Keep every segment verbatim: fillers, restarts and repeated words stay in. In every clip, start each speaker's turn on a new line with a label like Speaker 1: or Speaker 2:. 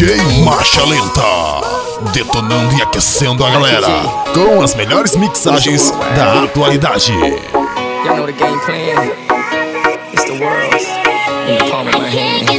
Speaker 1: J Marcha Lenta, detonando e aquecendo a galera com as melhores mixagens da atualidade.
Speaker 2: Y'all know the game plan. It's the world in the palm of my hand.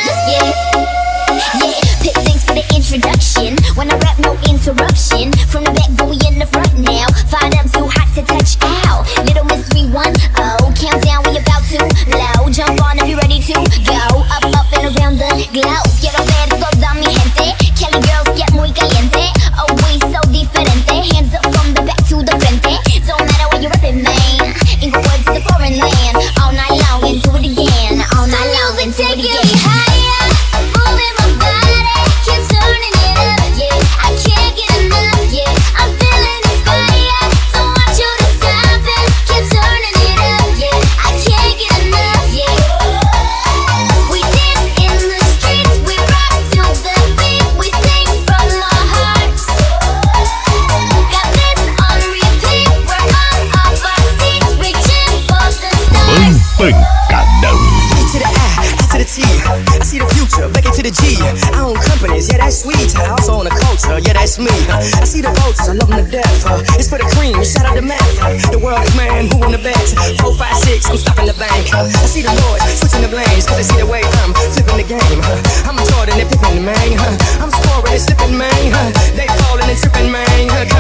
Speaker 3: Pick things for the introduction. When I rap, no interruption. From the back, but we in the front now. Find I'm too hot to touch out. Little mystery one, oh. Countdown, we about to low. Jump on if you're ready to go. Up, up and around the globe. Quiero ver toda mi gente. Cali girls get muy caliente. Always so diferente. Hands up from the back to the frente. Don't matter where you're rapping, man. Inglewood to the foreign land. All night long and do it again. All night long and do it again. Higher, moving my body. Keep turning it up, yeah. I can't get enough, yeah. I'm feeling inspired. Don't want you to stop it. Keep turning it up, yeah. I can't get enough, yeah. We dance in the streets. We rock to the beat. We sing from our hearts. Got this on repeat. We're on off our seats. Reaching for the stars.
Speaker 1: Pancadão.
Speaker 2: To the I, I to the T. I see the future, back into the G. I own companies, yeah, that's sweet. I also own a culture, yeah, that's me. I see the vultures, I love them to death. Uh, it's for the cream, shout out the math. The world is man, who on the bet? Four, five, six, I'm stopping the bank. Uh, I see the boys switching the blames, cause they see the way I'm flipping the game. Uh, I'm Jordan, they picking the man. Uh, I'm scoring and slipping, man. Uh, they falling and tripping, man. Uh,